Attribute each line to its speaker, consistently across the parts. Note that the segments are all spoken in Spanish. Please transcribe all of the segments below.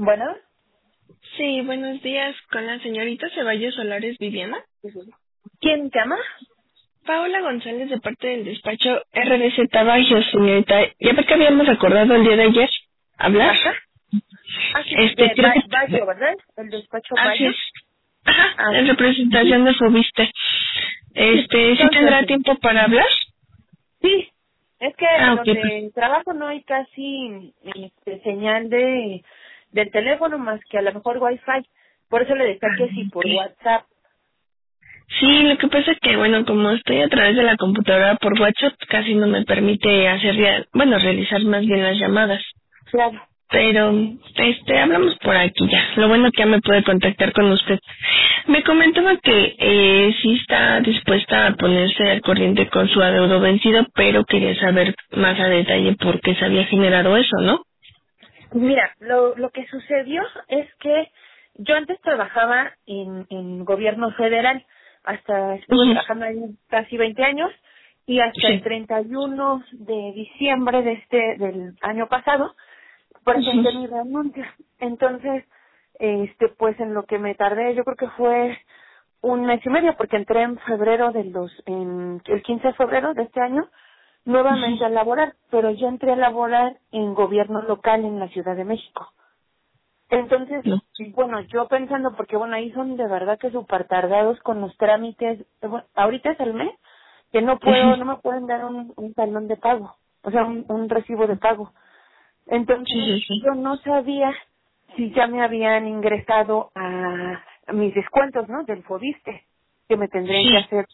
Speaker 1: Bueno,
Speaker 2: Sí, buenos días. Con la señorita Ceballos Solares Viviana.
Speaker 1: ¿quién llama?
Speaker 2: Paola González de parte del despacho RDZ Bagios, señorita. Ya ve que habíamos acordado el día de ayer hablar.
Speaker 1: Ajá. Ah, sí, de
Speaker 2: Creo
Speaker 1: Bayo,
Speaker 2: que...
Speaker 1: ¿verdad? El despacho
Speaker 2: Así
Speaker 1: Bayo.
Speaker 2: es. Ajá,
Speaker 1: Ah,
Speaker 2: en representación de Fobiste.
Speaker 1: sí,
Speaker 2: ¿Sí
Speaker 1: entonces,
Speaker 2: tendrá tiempo para hablar?
Speaker 1: sí, es que
Speaker 2: Ah, ok, pues.
Speaker 1: donde trabajo no hay casi señal del teléfono más que a lo mejor Wi-Fi. Por eso le decía
Speaker 2: Ah,
Speaker 1: que sí por
Speaker 2: ok.
Speaker 1: WhatsApp.
Speaker 2: Sí, lo que pasa es que, bueno, como estoy a través de la computadora por WhatsApp, casi no me permite hacer, realizar más bien las llamadas.
Speaker 1: Claro.
Speaker 2: Pero, hablamos por aquí ya. Lo bueno que ya me puede contactar con usted. Me comentaba que sí está dispuesta a ponerse al corriente con su adeudo vencido, pero quería saber más a detalle por qué se había generado eso, ¿no?
Speaker 1: Mira, lo que sucedió es que yo antes trabajaba en gobierno federal, hasta estuve
Speaker 2: Ujú.
Speaker 1: trabajando ahí casi 20 años y hasta el
Speaker 2: Sí.
Speaker 1: 31 de diciembre del año pasado
Speaker 2: Ujú.
Speaker 1: presenté mi renuncia. Entonces, pues en lo que me tardé, yo creo que fue un mes y medio, porque entré en febrero en el 15 de febrero de este año, nuevamente a laborar, pero yo entré a laborar en gobierno local en la Ciudad de México. Entonces,
Speaker 2: No.
Speaker 1: bueno, yo pensando, porque bueno, ahí son de verdad que súper tardados con los trámites, bueno, ahorita es el mes, que
Speaker 2: Ujú.
Speaker 1: no me pueden dar un talón de pago, o sea, un recibo de pago.
Speaker 2: Sí,
Speaker 1: Entonces,
Speaker 2: sí, sí.
Speaker 1: yo no sabía si ya me habían ingresado a mis descuentos, ¿no? Del Fobiste, que me tendrían que
Speaker 2: Sí.
Speaker 1: hacer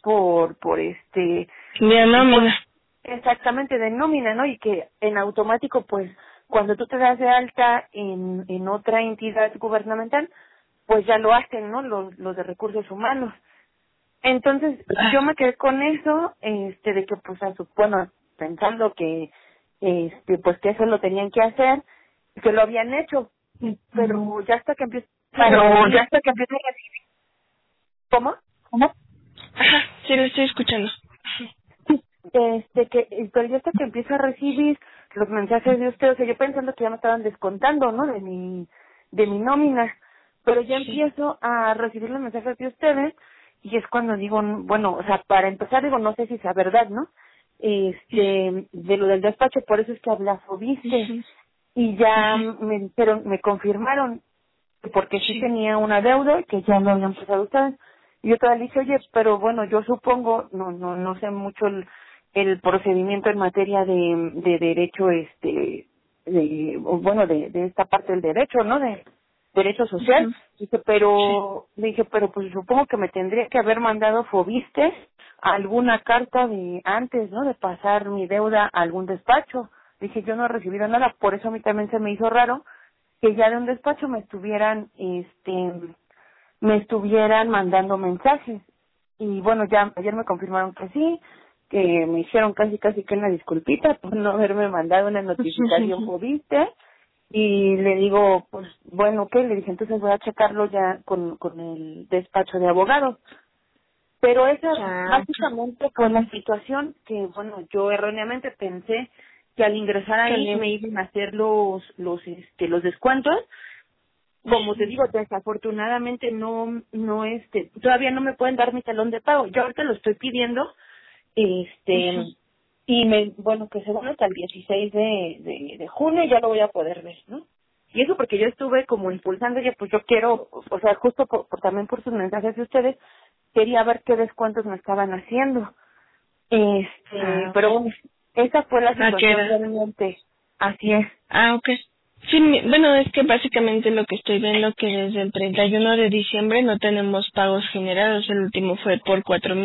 Speaker 2: De
Speaker 1: pues,
Speaker 2: nómina.
Speaker 1: exactamente de nómina, ¿no? Y que en automático, pues, cuando tú te das de alta en otra entidad gubernamental, pues ya lo hacen, ¿no? Los de recursos humanos. Entonces,
Speaker 2: Ah,
Speaker 1: yo me quedé con eso, de que pues bueno, pensando que pues que eso lo tenían que hacer, que lo habían hecho, pero ya hasta que empiezo a
Speaker 2: pero ya
Speaker 1: recibir,
Speaker 2: hasta que empiezo a recibir.
Speaker 1: ¿cómo?
Speaker 2: ¿Cómo? Ajá, sí, lo estoy escuchando.
Speaker 1: Sí, pero ya hasta que empiezo a recibir los mensajes de ustedes, o sea, yo pensando que ya me estaban descontando, ¿no? De mi nómina, pero ya
Speaker 2: Sí.
Speaker 1: empiezo a recibir los mensajes de ustedes y es cuando digo, bueno, o sea, para empezar digo, no sé si sea verdad, ¿no? De lo del despacho, por eso es que habla Fobiste
Speaker 2: Ujú.
Speaker 1: y ya
Speaker 2: Ujú.
Speaker 1: me confirmaron porque sí
Speaker 2: Sí.
Speaker 1: tenía una deuda que ya lo habían pasado ustedes. Y yo todavía le dije, oye, pero bueno, yo supongo, no sé mucho el procedimiento en materia de derecho, de esta parte del derecho, ¿no? De derecho social.
Speaker 2: Ujú.
Speaker 1: Dice,
Speaker 2: Sí.
Speaker 1: le dije, pero pues supongo que me tendría que haber mandado Fobiste alguna carta de antes, ¿no? De pasar mi deuda a algún despacho. Dije, yo no he recibido nada, por eso a mí también se me hizo raro que ya de un despacho me estuvieran mandando mensajes. Y bueno, ya ayer me confirmaron que sí, que me hicieron casi que una disculpita por no haberme mandado una notificación
Speaker 2: Ujú.
Speaker 1: por viste. Y le digo, pues bueno, ¿qué? Le dije, entonces voy a checarlo ya con el despacho de abogados. Pero esa
Speaker 2: Ah, ok.
Speaker 1: básicamente fue la situación que, bueno, yo erróneamente pensé que al ingresar ahí
Speaker 2: También.
Speaker 1: me iban a hacer los descuentos. Como te digo, desafortunadamente todavía no me pueden dar mi talón de pago. Yo ahorita lo estoy pidiendo,
Speaker 2: Ujú.
Speaker 1: bueno, que según hasta el 16 de junio ya lo voy a poder ver, ¿no? Y eso porque yo estuve como impulsando, que pues yo quiero, o sea, justo también por sus mensajes de ustedes, quería ver qué descuentos me estaban haciendo.
Speaker 2: Ah, ok.
Speaker 1: Pero bueno, esa fue la
Speaker 2: ¿A qué
Speaker 1: situación
Speaker 2: edad?
Speaker 1: realmente. Así es.
Speaker 2: Ah, ok. Sí, bueno, es que básicamente lo que estoy viendo que desde el 31 de diciembre no tenemos pagos generados. El último fue por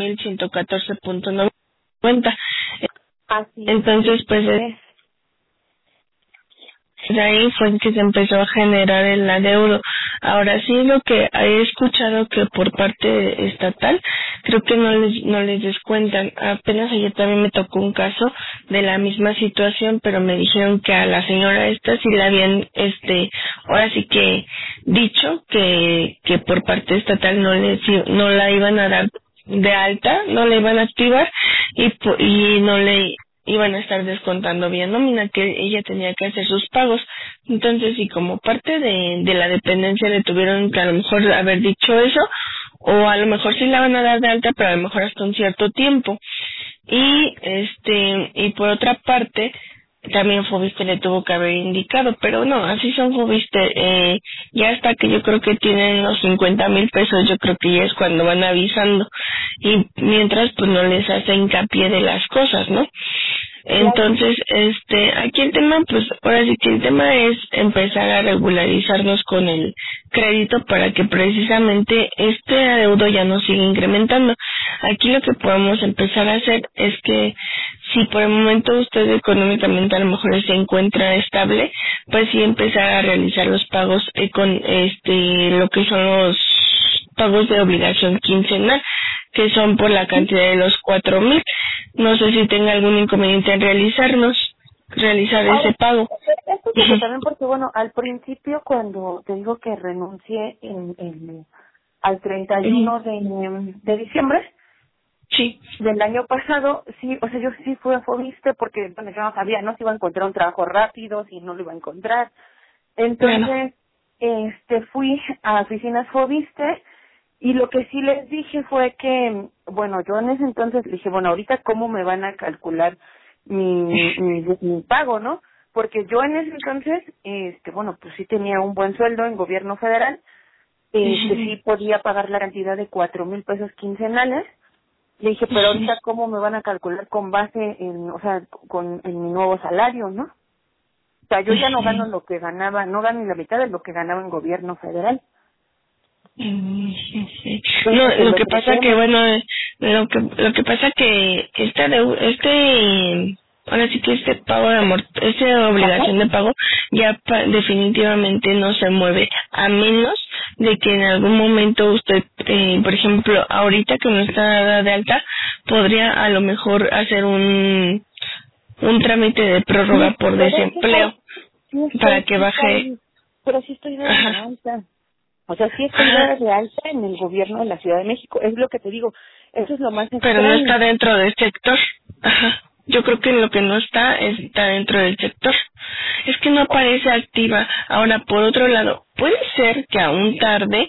Speaker 2: 4,114,90.
Speaker 1: Así
Speaker 2: Entonces, pues
Speaker 1: es.
Speaker 2: de ahí fue que se empezó a generar el adeudo. Ahora sí, lo que he escuchado que por parte estatal, creo que no les descuentan. Apenas ayer también me tocó un caso de la misma situación, pero me dijeron que a la señora esta sí le habían, ahora sí que dicho que por parte estatal no la iban a dar de alta, no la iban a activar y no le iban a estar descontando vía nómina, que ella tenía que hacer sus pagos. Entonces, si como parte de la dependencia le tuvieron que a lo mejor haber dicho eso, o a lo mejor sí la van a dar de alta, pero a lo mejor hasta un cierto tiempo. Y por otra parte, también Fobiste le tuvo que haber indicado, pero no, así son Fobiste, ya hasta que yo creo que tienen los 50,000 pesos, yo creo que ya es cuando van avisando, y mientras pues no les hace hincapié de las cosas, ¿no? Entonces, aquí el tema, pues ahora sí que el tema es empezar a regularizarnos con el crédito para que precisamente este adeudo ya no siga incrementando. Aquí lo que podemos empezar a hacer es que si por el momento usted económicamente a lo mejor se encuentra estable, pues sí empezar a realizar los pagos con lo que son los pagos de obligación quincenal, que son por la cantidad de los 4,000. No sé si tenga algún inconveniente en realizar
Speaker 1: Ahora,
Speaker 2: ese pago.
Speaker 1: esto es que también porque, bueno, al principio cuando te digo que renuncié al 31 de diciembre
Speaker 2: Sí.
Speaker 1: del año pasado, sí, o sea, yo sí fui a Fobiste porque, bueno, yo no sabía, no si iba a encontrar un trabajo rápido, si no lo iba a encontrar.
Speaker 2: Claro.
Speaker 1: Entonces, fui a oficinas Fobiste y lo que sí les dije fue que, bueno, yo en ese entonces le dije, bueno, ahorita cómo me van a calcular mi pago, ¿no? Porque yo en ese entonces, bueno, pues sí tenía un buen sueldo en gobierno federal, sí podía pagar la cantidad de 4,000 pesos quincenales. Le dije, pero ahorita cómo me van a calcular con base en, o sea, en mi nuevo salario, ¿no? O sea, yo ya no gano lo que ganaba, no gano ni la mitad de lo que ganaba en gobierno federal.
Speaker 2: No, lo que pasa que bueno, lo que pasa que ahora sí que este pago de esta obligación de pago ya definitivamente no se mueve, a menos de que en algún momento usted, por ejemplo, ahorita que no está dada de alta, podría a lo mejor hacer un trámite de prórroga por desempleo para que baje.
Speaker 1: Pero sí estoy de alta. O sea, sí estoy dada de alta en el gobierno de la Ciudad de México. Es lo que te digo. Eso es lo más extraño.
Speaker 2: Pero no está dentro del sector. Ajá. Yo creo que lo que no está dentro del sector. Es que no aparece activa. Ahora, por otro lado, puede ser que aún tarde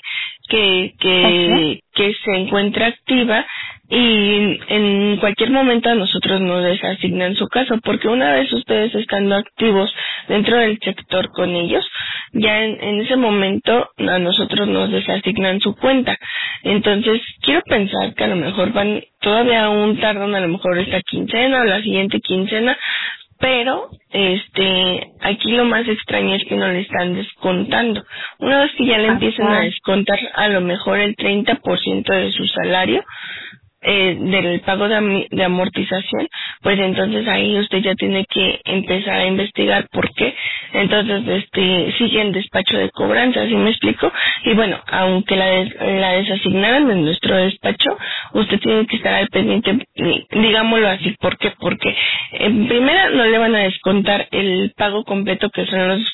Speaker 2: que se encuentre activa y en cualquier momento a nosotros nos desasignan su caso, porque una vez ustedes estando activos dentro del sector con ellos, ya en ese momento a nosotros nos desasignan su cuenta. Entonces, quiero pensar que a lo mejor todavía aún tardan a lo mejor esta quincena o la siguiente quincena, pero aquí lo más extraño es que no le están descontando. Una vez que ya le empiezan a descontar a lo mejor el 30% de su salario, del pago de amortización, pues entonces ahí usted ya tiene que empezar a investigar por qué. Entonces sigue en despacho de cobranza, ¿sí me explico? Y bueno, aunque la desasignaran de nuestro despacho, usted tiene que estar al pendiente, digámoslo así. ¿Por qué? Porque en primera no le van a descontar el pago completo, que son los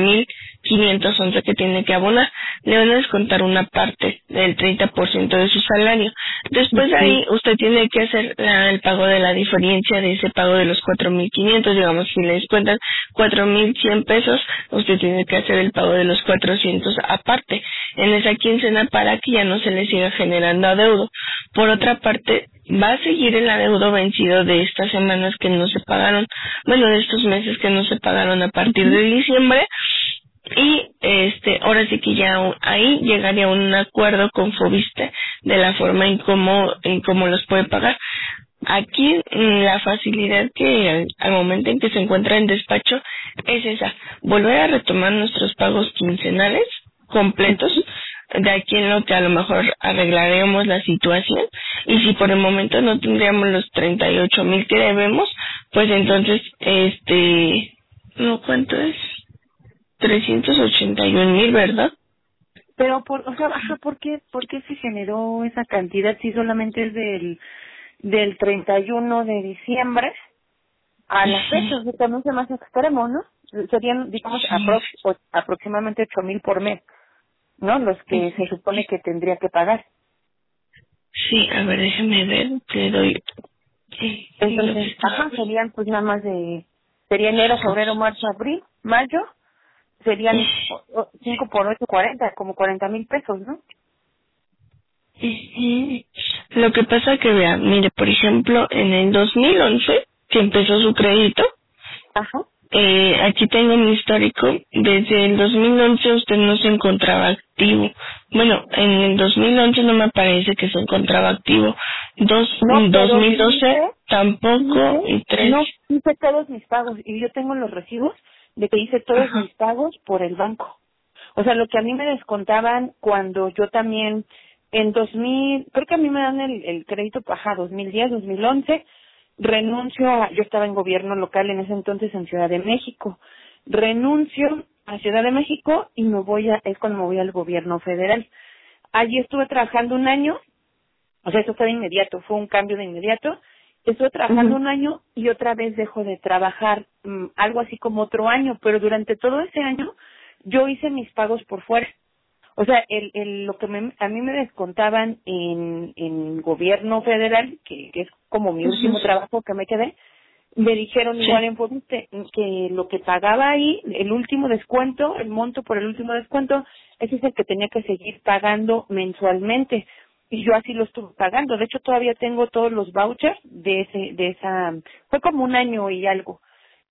Speaker 2: 4,511 que tiene que abonar, le van a descontar una parte del 30% de su salario. Después de ahí usted tiene que hacer el pago de la diferencia de ese pago de los 4,500, digamos, si le descuentan 4,100 pesos, usted tiene que hacer el pago de los 400 aparte en esa quincena para que ya no se le siga generando adeudo. Por otra parte, va a seguir el adeudo vencido de estas semanas que no se pagaron, bueno, de estos meses que no se pagaron a partir de diciembre. Y ahora sí que ya ahí llegaría un acuerdo con Fobiste de la forma en cómo los puede pagar. Aquí la facilidad que al momento en que se encuentra en despacho es esa, volver a retomar nuestros pagos quincenales completos, de aquí en lo que a lo mejor arreglaremos la situación, y si por el momento no tendríamos los 38,000 que debemos, pues entonces no, ¿cuánto es? 381,000, ¿verdad?
Speaker 1: Pero ¿por qué se generó esa cantidad si solamente es del 31 de diciembre a la fecha? O sea, también se me hace extremo, ¿no? Serían, digamos, aproximadamente 8,000 por mes, ¿no? Los que se supone que tendría que pagar.
Speaker 2: Sí, a ver, déjeme ver, te doy. Sí,
Speaker 1: Entonces, serían pues nada más sería enero, febrero, marzo, abril, mayo, serían 5 por 8, 40, como 40,000 pesos, ¿no?
Speaker 2: Ujú. Lo que pasa que vea, mire, por ejemplo, en el 2011, que empezó su crédito,
Speaker 1: Ajá.
Speaker 2: aquí tengo mi histórico. Desde el 2011 usted no se encontraba activo. Bueno, en el 2011 no me parece que se encontraba activo.
Speaker 1: No, pero
Speaker 2: 2012 tampoco y 13.
Speaker 1: no, hice todos mis pagos y yo tengo los recibos de que hice todos
Speaker 2: Ajá.
Speaker 1: mis pagos por el banco. O sea, lo que a mí me descontaban cuando yo también, en 2000, creo que a mí me dan el crédito, 2010, 2011, yo estaba en gobierno local en ese entonces en Ciudad de México, renuncio a Ciudad de México y es cuando me voy al gobierno federal. Allí estuve trabajando un año, o sea, eso fue de inmediato, fue un cambio de inmediato. Estuve trabajando un año y otra vez dejo de trabajar, algo así como otro año, pero durante todo ese año yo hice mis pagos por fuera. O sea, lo que a mí me descontaban en gobierno federal, que es como mi último trabajo que me quedé, me dijeron igual en Fobiste que lo que pagaba ahí, el último descuento, el monto por el último descuento, ese es el que tenía que seguir pagando mensualmente. Y yo así lo estuve pagando. De hecho, todavía tengo todos los vouchers fue como un año y algo.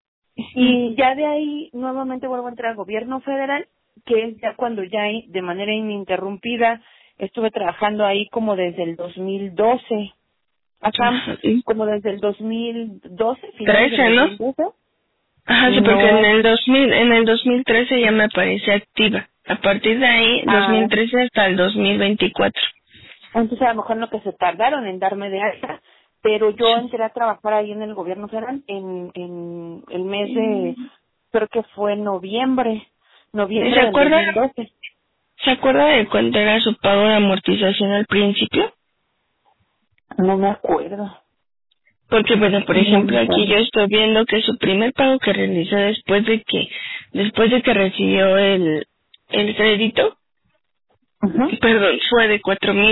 Speaker 1: Y ya de ahí nuevamente vuelvo a entrar al gobierno federal, que es ya cuando de manera ininterrumpida estuve trabajando ahí como desde el 2012. Acá,
Speaker 2: Sí.
Speaker 1: como desde el 2012, finales
Speaker 2: 13,
Speaker 1: del
Speaker 2: ¿no?
Speaker 1: 2012.
Speaker 2: Ajá, sí, porque
Speaker 1: No,
Speaker 2: en el 2013 ya me aparece activa. A partir de ahí, 2013 hasta el 2024.
Speaker 1: entonces a lo mejor no que se tardaron en darme de alta, pero yo entré a trabajar ahí en el gobierno federal en el mes creo que fue noviembre
Speaker 2: ¿Y se
Speaker 1: del
Speaker 2: acuerda?
Speaker 1: 2012.
Speaker 2: ¿Se acuerda de cuánto era su pago de amortización al principio?
Speaker 1: No me acuerdo.
Speaker 2: Porque, bueno, por
Speaker 1: No me
Speaker 2: ejemplo, aquí
Speaker 1: acuerdo.
Speaker 2: yo estoy viendo que su primer pago que realizó después de que recibió el crédito,
Speaker 1: Ajá.
Speaker 2: perdón, fue de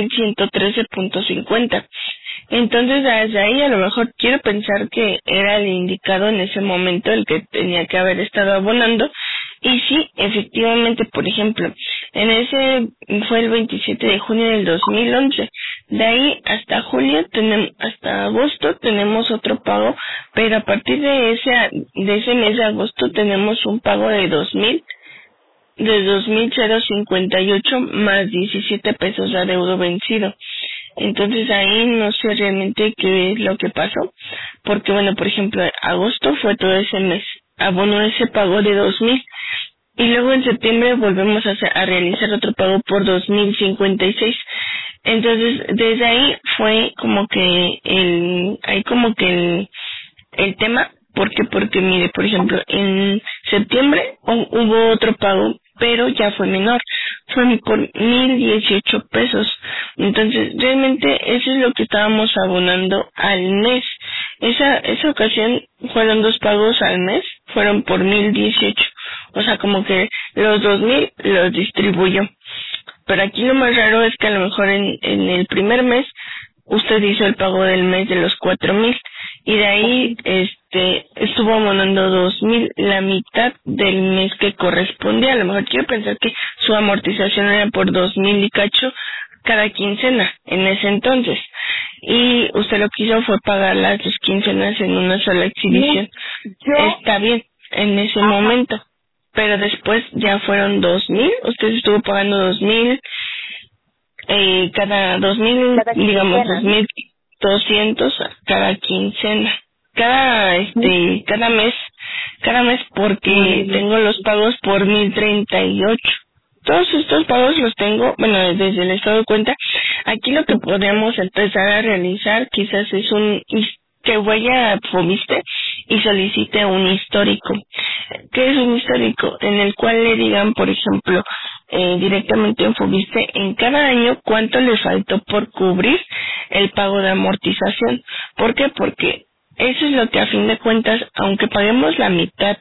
Speaker 2: 4,113.50. Entonces, desde ahí a lo mejor quiero pensar que era el indicado en ese momento el que tenía que haber estado abonando. Y sí, efectivamente, por ejemplo, fue el 27 de junio del 2011. De ahí hasta agosto tenemos otro pago, pero a partir de ese mes de agosto tenemos un pago de 2,058 más 17 pesos de adeudo vencido. Entonces ahí no sé realmente qué es lo que pasó, porque bueno, por ejemplo, agosto fue todo ese mes, abonó ese pago de 2,000 y luego en septiembre volvemos a realizar otro pago por 2,056. Entonces desde ahí fue como que el tema, porque mire, por ejemplo, en septiembre hubo otro pago, pero ya fue menor, fue por 1,018 pesos. Entonces, realmente eso es lo que estábamos abonando al mes. Esa ocasión fueron 2 pagos al mes, fueron por 1,018. O sea, como que los 2,000 los distribuyó. Pero aquí lo más raro es que a lo mejor en el primer mes usted hizo el pago del mes de los 4,000 y de ahí estuvo abonando 2,000, la mitad del mes que correspondía. A lo mejor quiero pensar que su amortización era por 2,000 y cacho cada quincena en ese entonces, y usted lo que hizo fue pagar las 2 quincenas en una sola exhibición. Está bien en ese momento, pero después ya fueron 2,000, usted estuvo pagando 2,000, cada 2,000, digamos 2,200 cada quincena, cada mes, porque tengo los pagos por 1,038. Todos estos pagos los tengo, bueno, desde el estado de cuenta. Aquí lo que podríamos empezar a realizar quizás es que vaya a Fobiste y solicite un histórico. ¿Qué es un histórico? En el cual le digan, por ejemplo, directamente en Fobiste, en cada año cuánto le faltó por cubrir el pago de amortización. ¿Por qué? Porque eso es lo que a fin de cuentas, aunque paguemos la mitad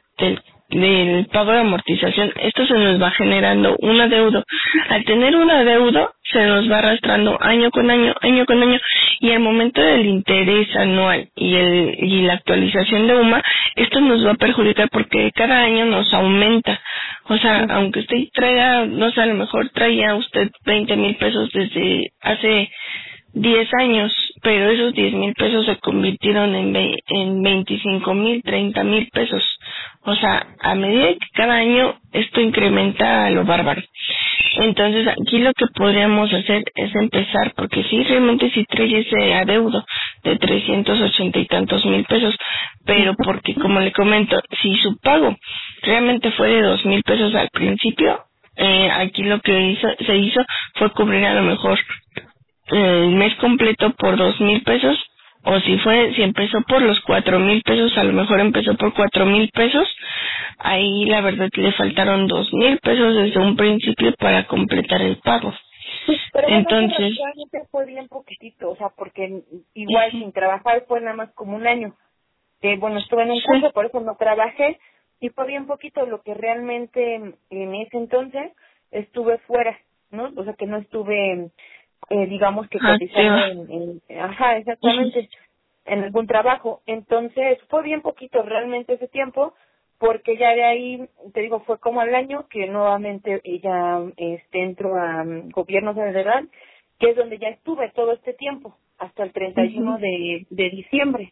Speaker 2: del pago de amortización, esto se nos va generando un adeudo. Al tener un adeudo, se nos va arrastrando año con año, y al momento del interés anual y la actualización de UMA, esto nos va a perjudicar porque cada año nos aumenta. O sea, aunque usted traiga, no sé, a lo mejor traía usted 20,000 pesos desde hace 10 años, pero esos 10,000 pesos se convirtieron en 25,000, 30,000 pesos. O sea, a medida que cada año esto incrementa a lo bárbaro. Entonces, aquí lo que podríamos hacer es empezar, porque sí, realmente sí trae ese adeudo de 380 y tantos mil pesos, pero porque, como le comento, si su pago realmente fue de 2,000 pesos al principio, aquí lo que se hizo fue cubrir a lo mejor el mes completo por 2,000 pesos, o si empezó por los 4,000 pesos, a lo mejor empezó por 4,000 pesos, ahí la verdad le faltaron 2,000 pesos desde un principio para completar el pago.
Speaker 1: Pero bueno,
Speaker 2: entonces
Speaker 1: realmente fue bien poquitito, o sea, porque igual sin trabajar fue nada más como un año. Bueno, estuve en un curso, por eso no trabajé, y fue bien poquito lo que realmente en ese entonces estuve fuera, ¿no? O sea, que no estuve, digamos que cotizando ajá, exactamente, en algún trabajo. Entonces, fue bien poquito realmente ese tiempo, porque ya de ahí, te digo, fue como al año que nuevamente ella entró a gobierno federal, que es donde ya estuve todo este tiempo, hasta el 31 de diciembre.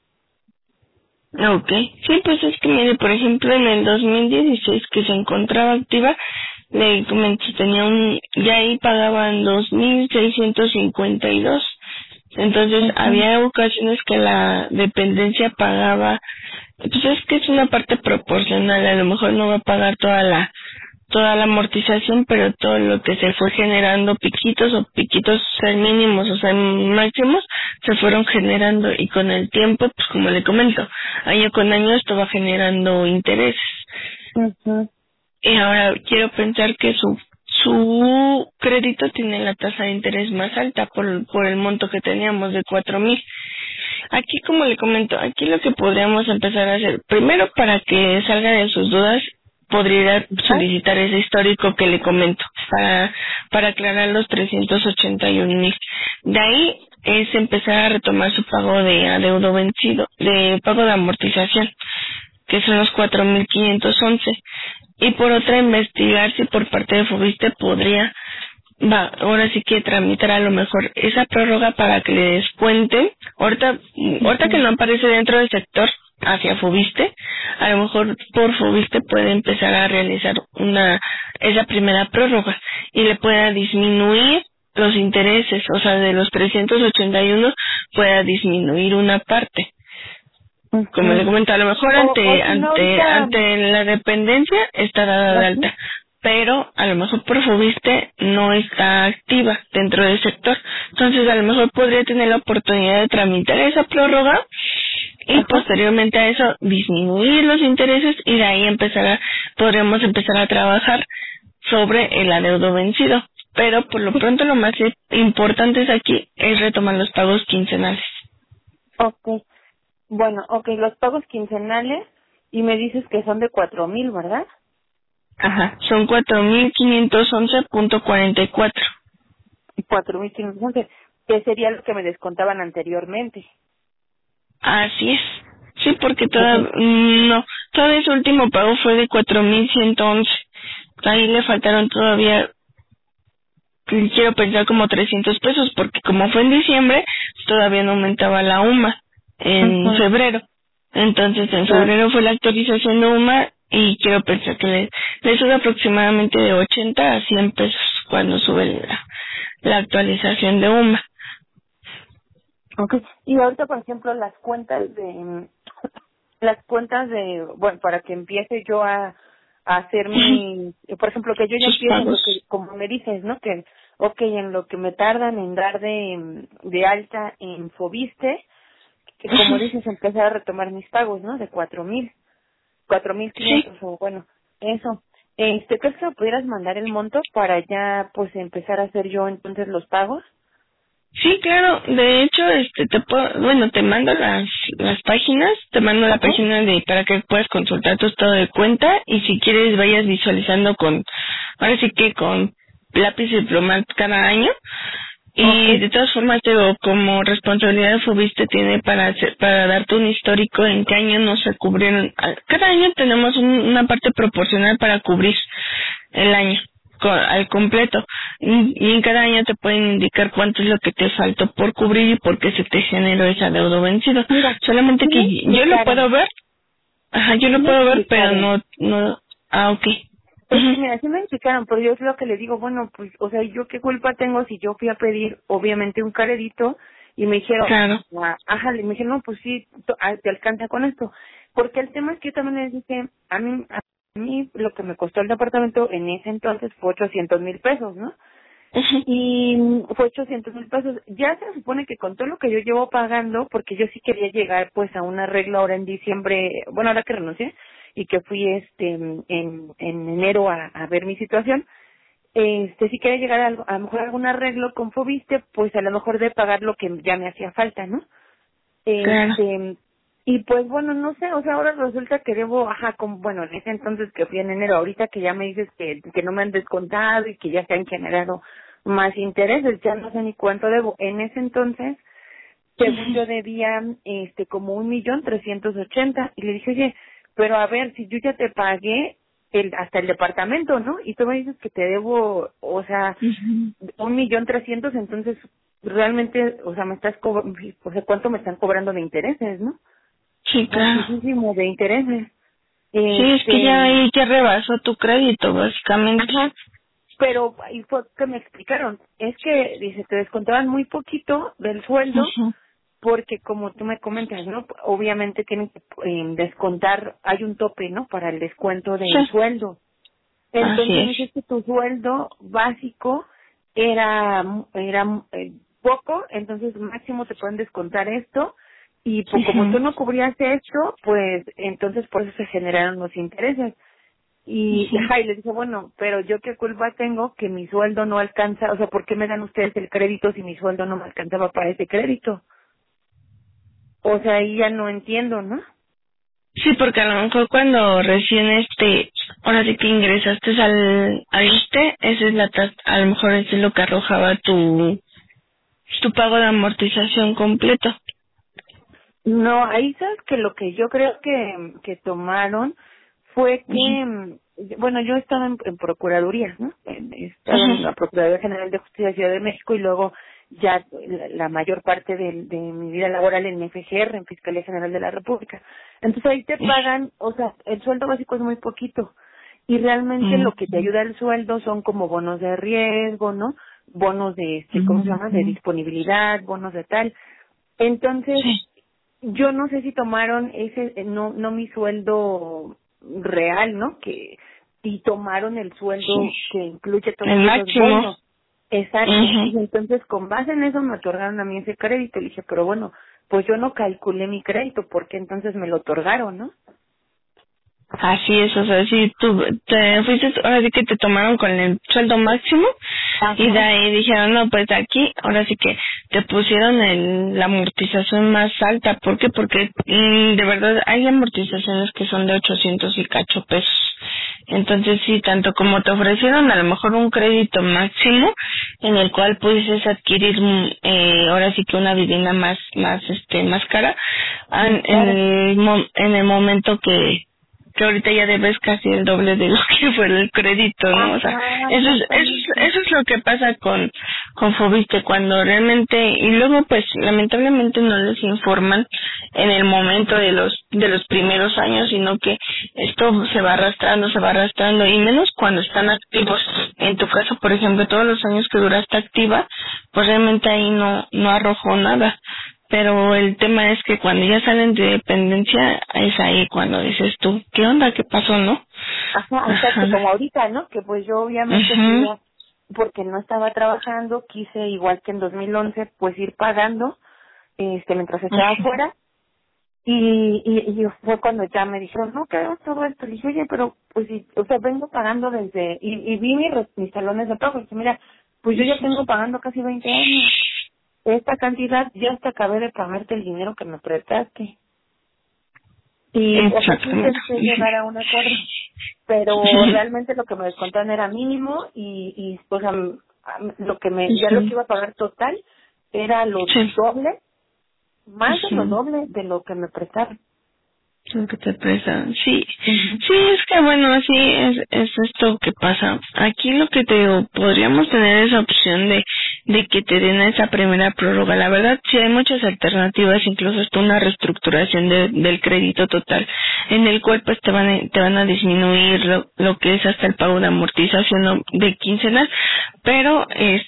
Speaker 2: Okay, sí, pues es que mire, por ejemplo, en el 2016 que se encontraba activa, le comenté, ya ahí pagaban 2,652. Entonces, había ocasiones que la dependencia pagaba, pues es que es una parte proporcional, a lo mejor no va a pagar toda la amortización, pero todo lo que se fue generando, piquitos mínimos, o sea, máximos, se fueron generando, y con el tiempo, pues como le comento, año con año esto va generando intereses. Y ahora quiero pensar que su crédito tiene la tasa de interés más alta por el monto que teníamos de 4,000. Aquí, como le comento, aquí lo que podríamos empezar a hacer, primero, para que salga de sus dudas, podría solicitar ese histórico que le comento para aclarar los 381,000. De ahí es empezar a retomar su pago de adeudo vencido, de pago de amortización, que son los 4,511. Y por otra, investigar si por parte de Fobiste podría, ahora sí que tramitar a lo mejor esa prórroga para que le descuenten. Ahorita que no aparece dentro del sector hacia Fobiste, a lo mejor por Fobiste puede empezar a realizar esa primera prórroga y le pueda disminuir los intereses, o sea, de los 381 pueda disminuir una parte. Como le comento, a lo mejor ante la dependencia está dada de alta, pero a lo mejor por Fobiste no está activa dentro del sector. Entonces, a lo mejor podría tener la oportunidad de tramitar esa prórroga y posteriormente a eso disminuir los intereses, y de ahí podremos empezar a trabajar sobre el adeudo vencido. Pero por lo pronto lo más importante aquí es retomar los pagos quincenales.
Speaker 1: Bueno, los pagos quincenales, y me dices que son de 4,000, ¿verdad?
Speaker 2: Ajá, son 4,511.44.
Speaker 1: 4,511, que sería lo que me descontaban anteriormente.
Speaker 2: Así es. Sí, porque todo ese último pago fue de 4,111. Ahí le faltaron todavía, quiero pensar, como 300 pesos, porque como fue en diciembre, todavía no aumentaba la UMA en febrero. Entonces, en febrero fue la actualización de UMA, y quiero pensar que le sube aproximadamente de 80 a 100 pesos cuando sube la actualización de UMA.
Speaker 1: Y ahorita, por ejemplo, las cuentas de, bueno, para que empiece yo a hacer por ejemplo, que yo ya empiezo en lo que, como me dices, ¿no? Que, en lo que me tardan en dar de alta en Fobiste, que como dices, empezar a retomar mis pagos, ¿no? De 4,500, o bueno, eso. ¿Crees que me pudieras mandar el monto para ya, pues, empezar a hacer yo entonces los pagos?
Speaker 2: Sí, claro. De hecho, te mando las páginas, te mando la página para que puedas consultar tu estado de cuenta, y si quieres vayas visualizando ahora sí que con lápiz y pluma cada año. Y
Speaker 1: Okay.
Speaker 2: de todas formas, como responsabilidad de Fobiste tiene para darte un histórico en qué año no se cubrieron. Cada año tenemos una parte proporcional para cubrir el año al completo. Y en cada año te pueden indicar cuánto es lo que te faltó por cubrir y por qué se te generó ese adeudo vencido.
Speaker 1: Mira,
Speaker 2: Solamente
Speaker 1: sí me
Speaker 2: que yo lo puedo ver. Ajá, yo
Speaker 1: sí
Speaker 2: lo
Speaker 1: me
Speaker 2: puedo ver, pero
Speaker 1: explicaron.
Speaker 2: no. Ok.
Speaker 1: Es que
Speaker 2: Ujú.
Speaker 1: mira, sí me explicaron, pero yo es lo que le digo, bueno, pues, o sea, ¿yo qué culpa tengo si yo fui a pedir, obviamente, un crédito y me dijeron,
Speaker 2: Claro.
Speaker 1: me dijeron, no, pues sí, te alcanza con esto? Porque el tema es que yo también les dije, a mí lo que me costó el departamento en ese entonces fue 800,000 pesos, ¿no?
Speaker 2: Ujú.
Speaker 1: Y fue 800,000 pesos. Ya se supone que con todo lo que yo llevo pagando, porque yo sí quería llegar pues a un arreglo ahora en diciembre, bueno, ahora que renuncié y que fui en enero a ver mi situación, si quería llegar a lo mejor a algún arreglo con Fobiste, pues a lo mejor de pagar lo que ya me hacía falta, ¿no?
Speaker 2: Claro.
Speaker 1: Y pues bueno, no sé, o sea, ahora resulta que debo, bueno, en ese entonces que fui en enero, ahorita que ya me dices que no me han descontado y que ya se han generado más intereses, ya no sé ni cuánto debo. En ese entonces, según yo debía, como 1,380,000, y le dije, oye, pero a ver, si yo ya te pagué hasta el departamento, ¿no? Y tú me dices que te debo, o sea,
Speaker 2: Ujú.
Speaker 1: 1,300,000, entonces realmente, o sea, o sea, ¿cuánto me están cobrando de intereses, no?
Speaker 2: Sí, claro.
Speaker 1: Muchísimo de intereses.
Speaker 2: Sí, es que ya
Speaker 1: Este,
Speaker 2: ahí ya rebasó tu crédito, básicamente.
Speaker 1: ajá, pero ahí fue que me explicaron, es que, dice, te descontaban muy poquito del sueldo,
Speaker 2: Ujú.
Speaker 1: porque como tú me comentas, ¿no? Obviamente tienen que descontar, hay un tope, ¿no? Para el descuento del
Speaker 2: Sí,
Speaker 1: sueldo.
Speaker 2: así
Speaker 1: Entonces
Speaker 2: es.
Speaker 1: dices que tu sueldo básico era poco, entonces máximo te pueden descontar esto, y pues como tú
Speaker 2: Ujú.
Speaker 1: no cubrías esto, pues entonces por eso se generaron los intereses.
Speaker 2: Ujú.
Speaker 1: Y le dije, bueno, pero yo qué culpa tengo que mi sueldo no alcanza, o sea, ¿por qué me dan ustedes el crédito si mi sueldo no me alcanzaba para ese crédito? O sea, ahí ya no entiendo, ¿no?
Speaker 2: Sí, porque a lo mejor cuando recién ahora sí que ingresaste al ISSSTE, esa es a lo mejor eso es lo que arrojaba tu pago de amortización completo.
Speaker 1: No, ahí sabes que lo que yo creo que tomaron fue
Speaker 2: Ujú.
Speaker 1: que, bueno, yo estaba en Procuraduría, ¿no? He estado
Speaker 2: Ujú.
Speaker 1: en la Procuraduría General de Justicia de Ciudad de México y luego ya la mayor parte de mi vida laboral en FGR, en Fiscalía General de la República. Entonces ahí te pagan, o sea, el sueldo básico es muy poquito y realmente
Speaker 2: Ujú.
Speaker 1: lo que te ayuda el sueldo son como bonos de riesgo, ¿no? Bonos de, ¿cómo se llama? De
Speaker 2: Ujú.
Speaker 1: disponibilidad, bonos de tal. Entonces,
Speaker 2: Sí.
Speaker 1: yo no sé si tomaron ese, no mi sueldo real, ¿no? Y tomaron el sueldo
Speaker 2: Sí.
Speaker 1: que incluye
Speaker 2: El
Speaker 1: todos esos
Speaker 2: máximo.
Speaker 1: bonos. Exacto.
Speaker 2: Ujú.
Speaker 1: Y entonces, con base en eso, me otorgaron a mí ese crédito. Le dije, pero bueno, pues yo no calculé mi crédito, porque entonces me lo otorgaron, ¿no?
Speaker 2: Así es, o sea, si tú te fuiste, ahora sí que te tomaron con el sueldo máximo y de
Speaker 1: Ajá.
Speaker 2: ahí dijeron, no, pues aquí, ahora sí que te pusieron la amortización más alta. ¿Por qué? Porque de verdad hay amortizaciones que son de 800 y cacho pesos. Entonces sí, tanto como te ofrecieron a lo mejor un crédito máximo en el cual puedes adquirir ahora sí que una vivienda más cara,
Speaker 1: Más caro.
Speaker 2: en el momento que ahorita ya debes casi el doble de lo que fue el crédito, ¿no? O sea,
Speaker 1: Ajá, exactamente.
Speaker 2: eso es lo que pasa con Fobiste, cuando realmente, y luego pues lamentablemente no les informan en el momento de los primeros años, sino que esto se va arrastrando, y menos cuando están activos. En tu caso, por ejemplo, todos los años que duraste activa, pues realmente ahí no arrojó nada. Pero el tema es que cuando ya salen de dependencia, es ahí cuando dices tú, ¿qué onda? ¿Qué pasó, no?
Speaker 1: Ajá, exacto,
Speaker 2: Ajá.
Speaker 1: como ahorita, ¿no? Que pues yo obviamente
Speaker 2: Ujú.
Speaker 1: quería, porque no estaba trabajando, quise igual que en 2011, pues ir pagando, mientras estaba
Speaker 2: Ujú.
Speaker 1: afuera, y fue cuando ya me dijeron, no, queremos todo esto. Le dije, oye, pero pues sí, o sea, vengo pagando y vi mis talones de pago, y dije, mira, pues yo ya tengo pagando casi 20 años, esta cantidad ya hasta acabé de pagarte el dinero que me prestaste. Y o sea, sí
Speaker 2: Exactamente.
Speaker 1: intenté llegar a un acuerdo, pero realmente lo que me descontaron era mínimo y pues lo que ya lo que iba a pagar total era lo
Speaker 2: Sí.
Speaker 1: doble, más de lo
Speaker 2: Ujú.
Speaker 1: doble de lo que me prestaron.
Speaker 2: Lo que te prestan, sí.
Speaker 1: Ujú.
Speaker 2: Sí, es que bueno, así es esto que pasa. Aquí lo que te digo, podríamos tener esa opción de que te den esa primera prórroga. La verdad, sí hay muchas alternativas, incluso hasta una reestructuración del crédito total, en el cual pues te van a disminuir lo que es hasta el pago de amortización de quincenal, pero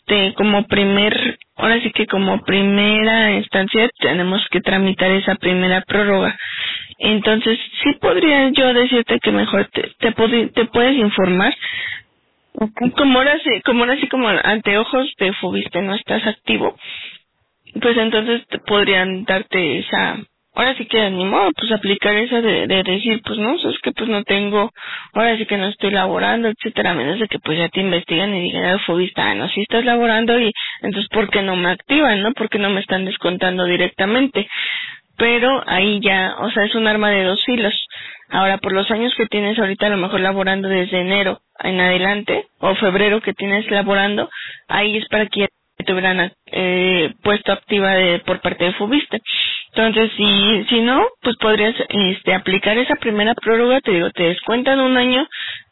Speaker 2: ahora sí que como primera instancia tenemos que tramitar esa primera prórroga. Entonces, sí podría yo decirte que mejor te puedes informar.
Speaker 1: Okay.
Speaker 2: Como ahora sí como anteojos de Fobiste no estás activo, pues entonces te podrían darte esa, ahora sí que ni modo, pues aplicar esa de decir, pues no, es que pues no tengo, ahora sí que no estoy laborando, etcétera, a menos de que pues ya te investigan y digan, Fobista, no, sí estás laborando y entonces ¿por qué no me activan, no? ¿Por qué no me están descontando directamente? Pero ahí ya, o sea, es un arma de dos filos. Ahora, por los años que tienes ahorita, a lo mejor laborando desde enero en adelante, o febrero que tienes laborando, ahí es para que ya te hubieran puesto activa por parte de Fubiste. Entonces, si no, pues podrías aplicar esa primera prórroga, te digo, te descuentan un año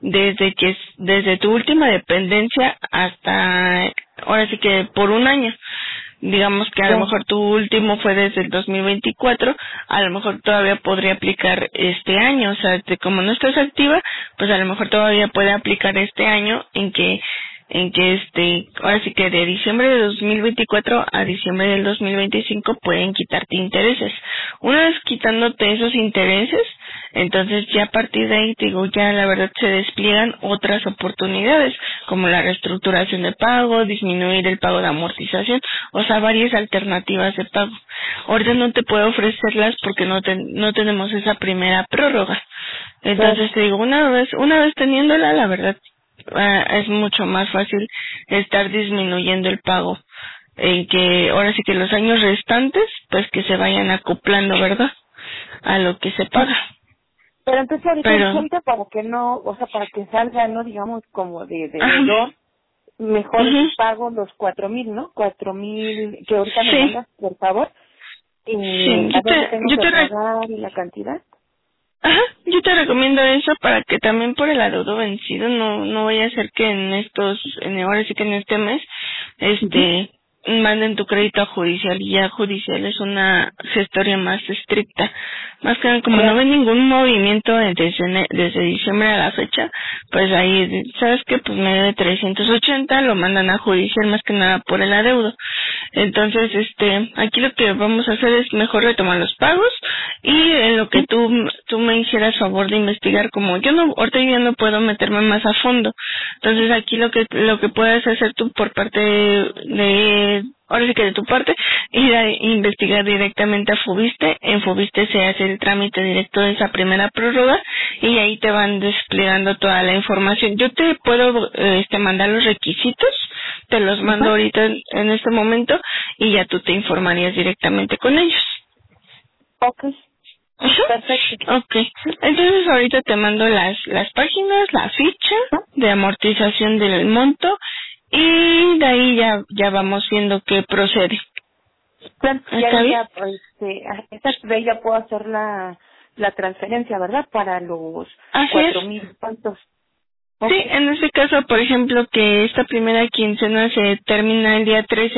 Speaker 2: desde tu última dependencia hasta, ahora sí que por un año. Digamos que a lo mejor tu último fue desde el 2024, a lo mejor todavía podría aplicar este año, o sea, como no estás activa, pues a lo mejor todavía puede aplicar este año en que ahora sí que de diciembre de 2024 a diciembre del 2025 pueden quitarte intereses. Una vez quitándote esos intereses, entonces ya a partir de ahí, te digo, ya la verdad se despliegan otras oportunidades, como la reestructuración de pago, disminuir el pago de amortización, o sea, varias alternativas de pago. Ahorita no te puedo ofrecerlas porque no tenemos esa primera prórroga. Entonces te digo, una vez teniéndola, la verdad, es mucho más fácil estar disminuyendo el pago, en que ahora sí que los años restantes, pues que se vayan acoplando, ¿verdad?, a lo que se paga.
Speaker 1: Pero entonces ahorita
Speaker 2: Pero,
Speaker 1: urgente para que no, o sea, para que salga, no digamos como de
Speaker 2: ajá,
Speaker 1: deudor, mejor
Speaker 2: ujú,
Speaker 1: pago los 4,000, ¿no? 4,000 que ahorita me
Speaker 2: sí,
Speaker 1: mandas, por favor,
Speaker 2: sí,
Speaker 1: a dónde tengo que
Speaker 2: yo
Speaker 1: pagar y la cantidad.
Speaker 2: ajá, yo te recomiendo eso para que también por el adeudo vencido no vaya a ser que ahora sí que en este mes,
Speaker 1: Ujú.
Speaker 2: manden tu crédito a judicial, y ya judicial es una gestoría más estricta. Más que nada, como no
Speaker 1: Claro.
Speaker 2: ven ningún movimiento desde diciembre a la fecha, pues ahí, ¿sabes qué? Pues medio de 380 lo mandan a judicial más que nada por el adeudo. Entonces, aquí lo que vamos a hacer es mejor retomar los pagos y en lo que tú me hicieras favor de investigar, como ahorita yo no puedo meterme más a fondo. Entonces aquí lo que puedes hacer tú por parte ahora sí que de tu parte, ir a investigar directamente a Fubiste. En Fubiste se hace el trámite directo de esa primera prórroga y ahí te van desplegando toda la información. Yo te puedo mandar los requisitos, te los mando
Speaker 1: Ajá.
Speaker 2: ahorita en este momento y ya tú te informarías directamente con ellos.
Speaker 1: Ok, perfecto.
Speaker 2: Ajá. Okay. Entonces ahorita te mando las páginas, la ficha
Speaker 1: ¿No?
Speaker 2: de amortización del monto y de ahí ya vamos viendo qué procede.
Speaker 1: Claro, y
Speaker 2: ¿Está
Speaker 1: ahí
Speaker 2: bien?
Speaker 1: ya, de ahí ya puedo hacer la transferencia, ¿verdad? Para los
Speaker 2: Así es.
Speaker 1: 4,000 cuantos.
Speaker 2: Sí,
Speaker 1: Ok.
Speaker 2: en este caso, por ejemplo, que esta primera quincena se termina el día 13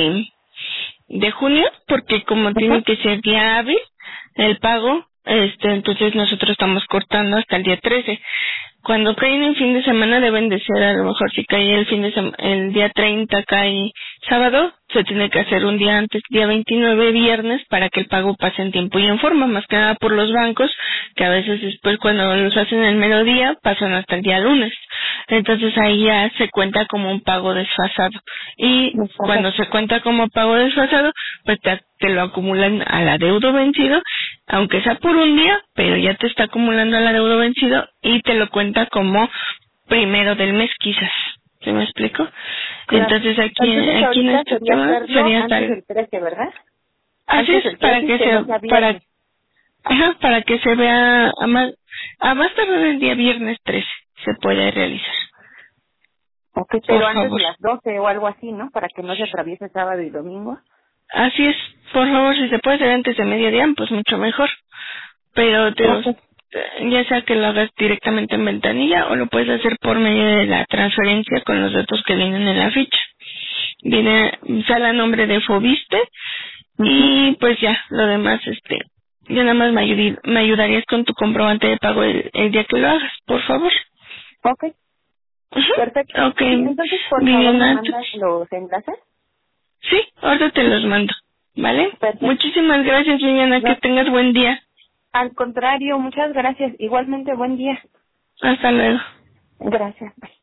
Speaker 2: de junio, porque como tiene
Speaker 1: Ajá.
Speaker 2: que ser día hábil el pago, entonces nosotros estamos cortando hasta el día 13. Cuando caen en fin de semana deben de ser, a lo mejor si cae el día 30 cae sábado, se tiene que hacer un día antes, día 29 viernes, para que el pago pase en tiempo y en forma, más que nada por los bancos, que a veces después cuando los hacen el mediodía pasan hasta el día lunes. Entonces ahí ya se cuenta como un pago desfasado. Y cuando
Speaker 1: Ajá.
Speaker 2: se cuenta como pago desfasado, pues te lo acumulan al adeudo vencido, aunque sea por un día, pero ya te está acumulando al adeudo vencido y te lo cuenta como primero del mes quizás. ¿Sí me explico?
Speaker 1: Claro.
Speaker 2: Entonces
Speaker 1: Entonces
Speaker 2: aquí en
Speaker 1: ahorita
Speaker 2: este
Speaker 1: sería
Speaker 2: tema
Speaker 1: hacerlo
Speaker 2: sería
Speaker 1: antes
Speaker 2: tal.
Speaker 1: del 13, ¿verdad?
Speaker 2: Así
Speaker 1: Antes
Speaker 2: es,
Speaker 1: del 13 y que no sea
Speaker 2: para
Speaker 1: viernes.
Speaker 2: Ajá, para que se vea a más tardar el día viernes 13 se puede realizar.
Speaker 1: Ok,
Speaker 2: Por
Speaker 1: pero antes de
Speaker 2: favor.
Speaker 1: las 12 o algo así, ¿no? Para que no se atraviese sábado y domingo.
Speaker 2: Así es, por favor, si se puede hacer antes de mediodía, pues mucho mejor. Pero
Speaker 1: Ok.
Speaker 2: ya sea que lo hagas directamente en ventanilla o lo puedes hacer por medio de la transferencia con los datos que vienen en la ficha. Sale a nombre de Fobiste
Speaker 1: Ujú.
Speaker 2: y pues ya, lo demás, ya nada más me ayudarías con tu comprobante de pago el día que lo hagas, por favor.
Speaker 1: Ok, perfecto.
Speaker 2: Ujú. Ok,
Speaker 1: Sí, entonces por favor me
Speaker 2: Viviana,
Speaker 1: mandas los enlaces.
Speaker 2: sí, ahorita te los mando, ¿vale?
Speaker 1: Perfecto.
Speaker 2: Muchísimas gracias, Viviana, que
Speaker 1: No,
Speaker 2: tengas buen día.
Speaker 1: al contrario, muchas gracias. Igualmente, buen día.
Speaker 2: Hasta luego.
Speaker 1: Gracias. Bye.